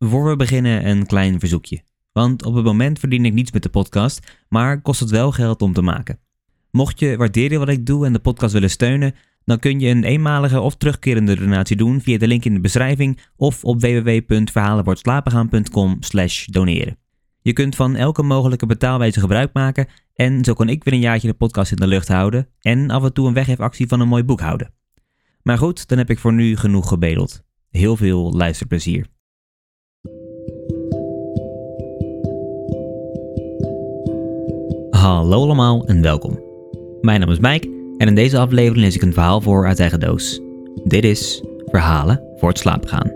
Voor we beginnen een klein verzoekje. Want op het moment verdien ik niets met de podcast, maar kost het wel geld om te maken. Mocht je waarderen wat ik doe en de podcast willen steunen, dan kun je een eenmalige of terugkerende donatie doen via de link in de beschrijving of op www.verhalenvoortslapengaan.com/doneren. Je kunt van elke mogelijke betaalwijze gebruik maken en zo kan ik weer een jaartje de podcast in de lucht houden en af en toe een weggeefactie van een mooi boek houden. Maar goed, dan heb ik voor nu genoeg gebedeld. Heel veel luisterplezier. Hallo allemaal en welkom. Mijn naam is Mike en in deze aflevering lees ik een verhaal voor uit eigen doos. Dit is Verhalen voor het slapen gaan.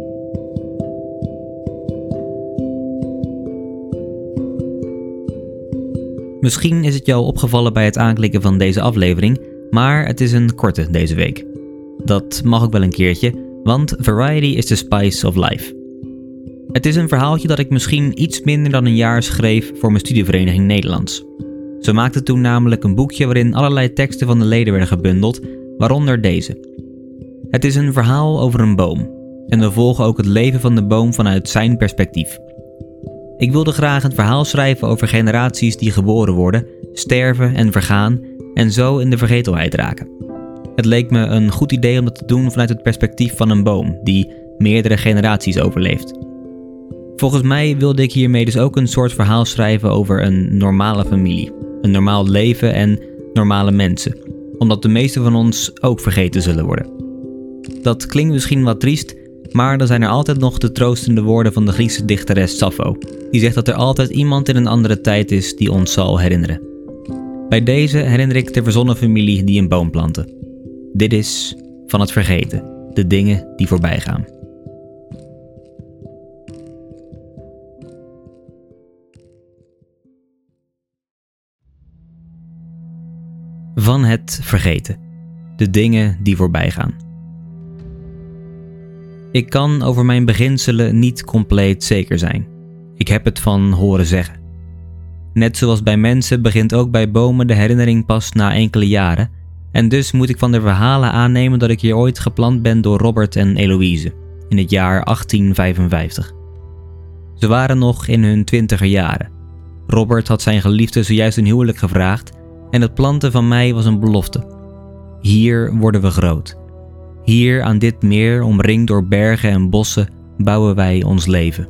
Misschien is het jou opgevallen bij het aanklikken van deze aflevering, maar het is een korte deze week. Dat mag ook wel een keertje, want variety is the spice of life. Het is een verhaaltje dat ik misschien iets minder dan een jaar schreef voor mijn studievereniging Nederlands. Ze maakten toen namelijk een boekje waarin allerlei teksten van de leden werden gebundeld, waaronder deze. Het is een verhaal over een boom en we volgen ook het leven van de boom vanuit zijn perspectief. Ik wilde graag een verhaal schrijven over generaties die geboren worden, sterven en vergaan en zo in de vergetelheid raken. Het leek me een goed idee om dat te doen vanuit het perspectief van een boom die meerdere generaties overleeft. Volgens mij wilde ik hiermee dus ook een soort verhaal schrijven over een normale familie, een normaal leven en normale mensen, omdat de meesten van ons ook vergeten zullen worden. Dat klinkt misschien wat triest, maar dan zijn er altijd nog de troostende woorden van de Griekse dichteres Sappho, die zegt dat er altijd iemand in een andere tijd is die ons zal herinneren. Bij deze herinner ik de verzonnen familie die een boom plantte. Dit is Van het Vergeten, de dingen die voorbij gaan. Van het vergeten, de dingen die voorbij gaan. Ik kan over mijn beginselen niet compleet zeker zijn. Ik heb het van horen zeggen. Net zoals bij mensen begint ook bij bomen de herinnering pas na enkele jaren, en dus moet ik van de verhalen aannemen dat ik hier ooit geplant ben door Robert en Eloïse, in het jaar 1855. Ze waren nog in hun 20er jaren. Robert had zijn geliefde zojuist een huwelijk gevraagd en het planten van mij was een belofte. Hier worden we groot. Hier aan dit meer, omringd door bergen en bossen, bouwen wij ons leven.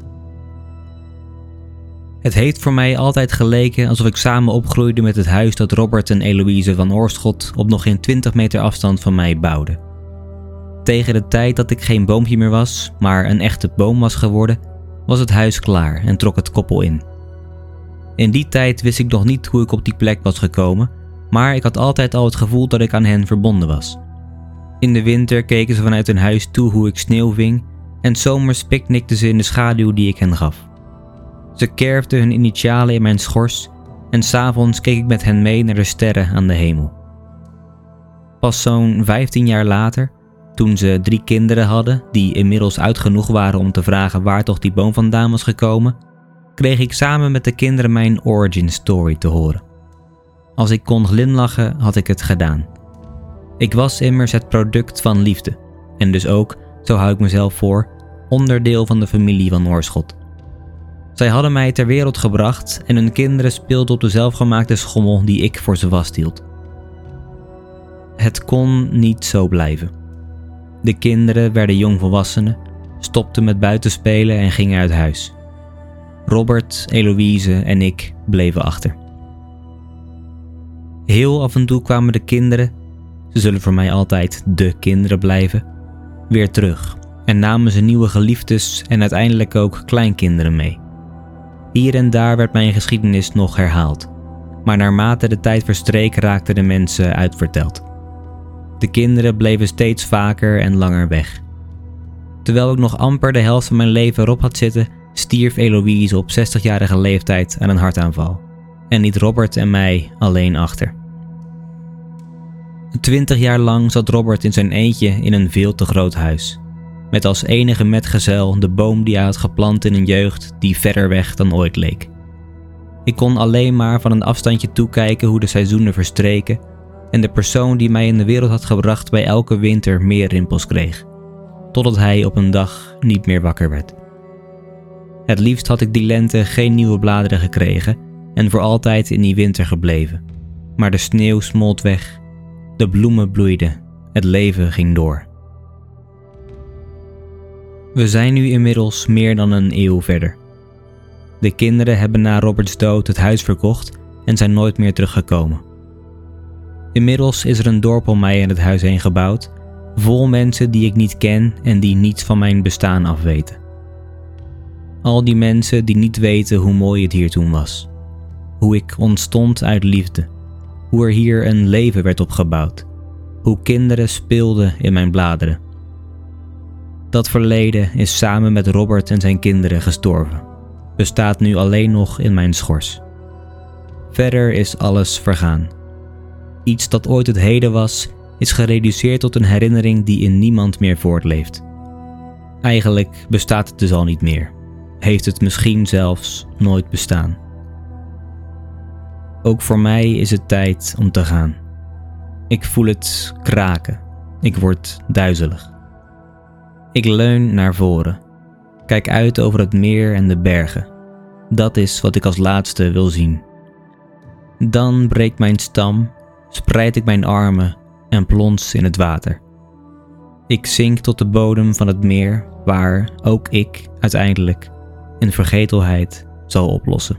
Het heeft voor mij altijd geleken alsof ik samen opgroeide met het huis dat Robert en Eloïse van Oorschot op nog geen 20 meter afstand van mij bouwden. Tegen de tijd dat ik geen boompje meer was, maar een echte boom was geworden, was het huis klaar en trok het koppel in. In die tijd wist ik nog niet hoe ik op die plek was gekomen, maar ik had altijd al het gevoel dat ik aan hen verbonden was. In de winter keken ze vanuit hun huis toe hoe ik sneeuw ving en 's zomers picknickten ze in de schaduw die ik hen gaf. Ze kerfden hun initialen in mijn schors en 's avonds keek ik met hen mee naar de sterren aan de hemel. Pas zo'n 15 jaar later, toen ze 3 kinderen hadden die inmiddels oud genoeg waren om te vragen waar toch die boom vandaan was gekomen, kreeg ik samen met de kinderen mijn origin story te horen. Als ik kon glimlachen, had ik het gedaan. Ik was immers het product van liefde en dus ook, zo hou ik mezelf voor, onderdeel van de familie van Oorschot. Zij hadden mij ter wereld gebracht en hun kinderen speelden op de zelfgemaakte schommel die ik voor ze vasthield. Het kon niet zo blijven. De kinderen werden jongvolwassenen, stopten met buitenspelen en gingen uit huis. Robert, Eloïse en ik bleven achter. Heel af en toe kwamen de kinderen, ze zullen voor mij altijd de kinderen blijven, weer terug en namen ze nieuwe geliefdes en uiteindelijk ook kleinkinderen mee. Hier en daar werd mijn geschiedenis nog herhaald, maar naarmate de tijd verstreek raakten de mensen uitverteld. De kinderen bleven steeds vaker en langer weg. Terwijl ik nog amper de helft van mijn leven erop had zitten, stierf Eloïse op 60-jarige leeftijd aan een hartaanval en liet Robert en mij alleen achter. 20 jaar lang zat Robert in zijn eentje in een veel te groot huis, met als enige metgezel de boom die hij had geplant in een jeugd die verder weg dan ooit leek. Ik kon alleen maar van een afstandje toekijken hoe de seizoenen verstreken en de persoon die mij in de wereld had gebracht bij elke winter meer rimpels kreeg, totdat hij op een dag niet meer wakker werd. Het liefst had ik die lente geen nieuwe bladeren gekregen en voor altijd in die winter gebleven. Maar de sneeuw smolt weg, de bloemen bloeiden, het leven ging door. We zijn nu inmiddels meer dan een eeuw verder. De kinderen hebben na Roberts dood het huis verkocht en zijn nooit meer teruggekomen. Inmiddels is er een dorp om mij en het huis heen gebouwd, vol mensen die ik niet ken en die niets van mijn bestaan afweten. Al die mensen die niet weten hoe mooi het hier toen was. Hoe ik ontstond uit liefde. Hoe er hier een leven werd opgebouwd. Hoe kinderen speelden in mijn bladeren. Dat verleden is samen met Robert en zijn kinderen gestorven. Bestaat nu alleen nog in mijn schors. Verder is alles vergaan. Iets dat ooit het heden was, is gereduceerd tot een herinnering die in niemand meer voortleeft. Eigenlijk bestaat het dus al niet meer. Heeft het misschien zelfs nooit bestaan. Ook voor mij is het tijd om te gaan. Ik voel het kraken. Ik word duizelig. Ik leun naar voren. Kijk uit over het meer en de bergen. Dat is wat ik als laatste wil zien. Dan breekt mijn stam, spreid ik mijn armen en plons in het water. Ik zink tot de bodem van het meer, waar ook ik uiteindelijk in vergetelheid zal oplossen.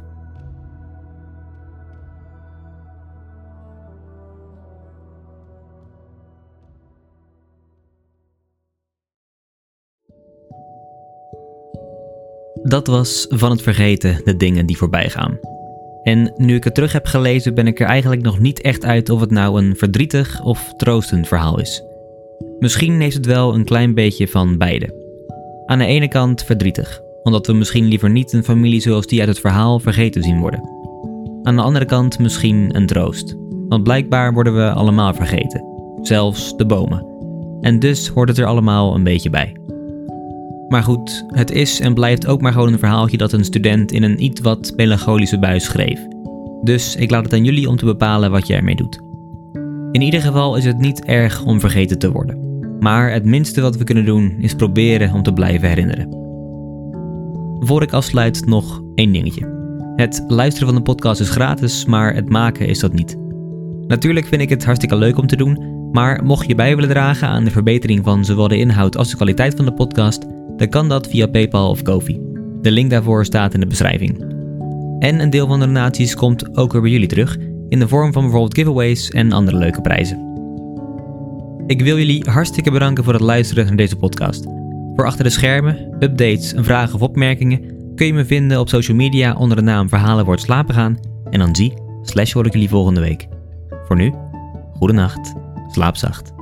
Dat was Van het vergeten, de dingen die voorbij gaan. En nu ik het terug heb gelezen, ben ik er eigenlijk nog niet echt uit of het nou een verdrietig of troostend verhaal is. Misschien heeft het wel een klein beetje van beide. Aan de ene kant verdrietig, omdat we misschien liever niet een familie zoals die uit het verhaal vergeten zien worden. Aan de andere kant misschien een troost, want blijkbaar worden we allemaal vergeten, zelfs de bomen. En dus hoort het er allemaal een beetje bij. Maar goed, het is en blijft ook maar gewoon een verhaaltje dat een student in een iets wat melancholische bui schreef. Dus ik laat het aan jullie om te bepalen wat je ermee doet. In ieder geval is het niet erg om vergeten te worden. Maar het minste wat we kunnen doen is proberen om te blijven herinneren. Voor ik afsluit nog één dingetje. Het luisteren van de podcast is gratis, maar het maken is dat niet. Natuurlijk vind ik het hartstikke leuk om te doen, maar mocht je bij willen dragen aan de verbetering van zowel de inhoud als de kwaliteit van de podcast, dan kan dat via PayPal of Ko-fi. De link daarvoor staat in de beschrijving. En een deel van de donaties komt ook weer bij jullie terug, in de vorm van bijvoorbeeld giveaways en andere leuke prijzen. Ik wil jullie hartstikke bedanken voor het luisteren naar deze podcast. Voor achter de schermen, updates en vragen of opmerkingen kun je me vinden op social media onder de naam Verhalen wordt slapen gaan. En dan hoor ik jullie volgende week. Voor nu, goedenacht, slaap zacht.